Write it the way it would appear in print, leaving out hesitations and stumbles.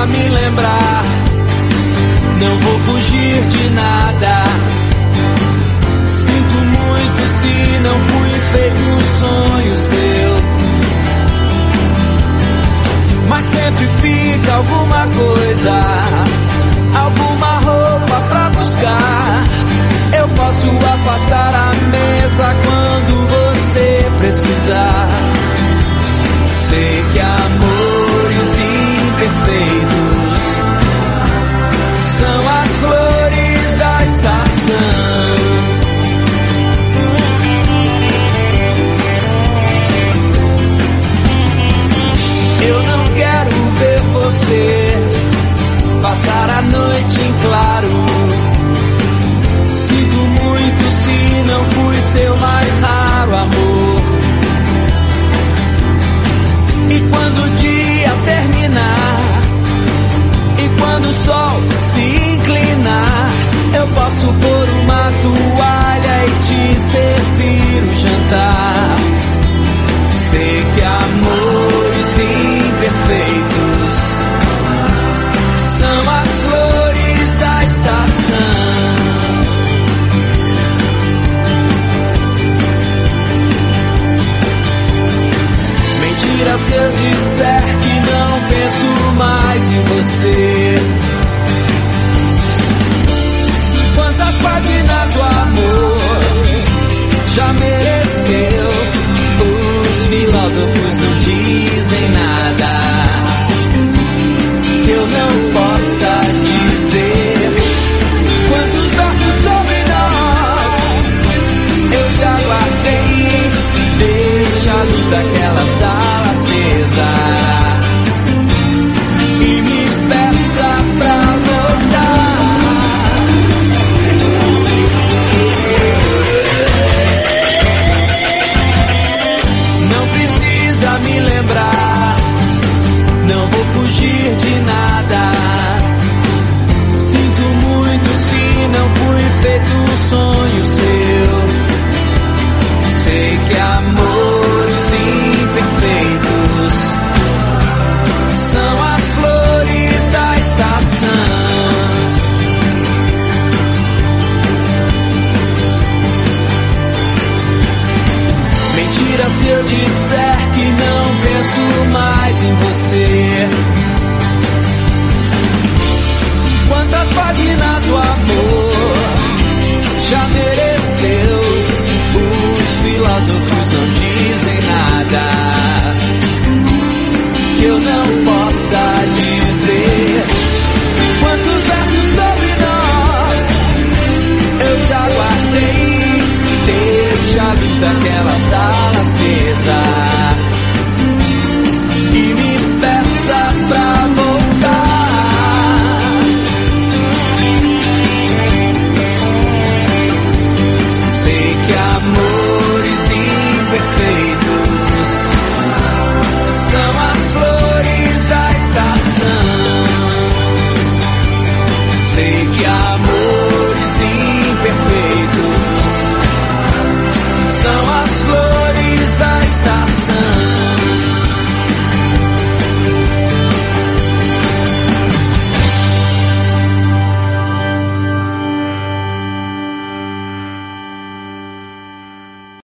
me lembrar. Não vou fugir de nada. Sinto muito se não fui feito um sonho seu. Mas sempre fica alguma coisa, alguma roupa pra buscar. Eu posso afastar a mesa quando você precisar. Sei que amores imperfeitos são as flores da estação. Eu não quero ver você passar a noite em claro. Sinto muito se não fui seu mais raro amor. E quando o dia terminar, e quando o sol se inclinar, eu posso pôr uma toalha e te servir o jantar. Sei que amores imperfeitos são as flores da estação. Mentira se eu disser que não penso mais em você. Quantas páginas o amor já mereceu? Os filósofos não dizem nada que eu não possa dizer. Quantos versos sobre nós eu já guardei. Deixa a luz daquela sala acesa e me peça pra voltar. Não precisa me lembrar, não vou fugir de nada. Sinto muito se não fui feito um sonho seu. Sei que amores imperfeitos são as flores da estação. Mentira se eu disser que não penso mais em você. Quantas páginas o amor já mereceu? Os filósofos não dizem nada que eu não posso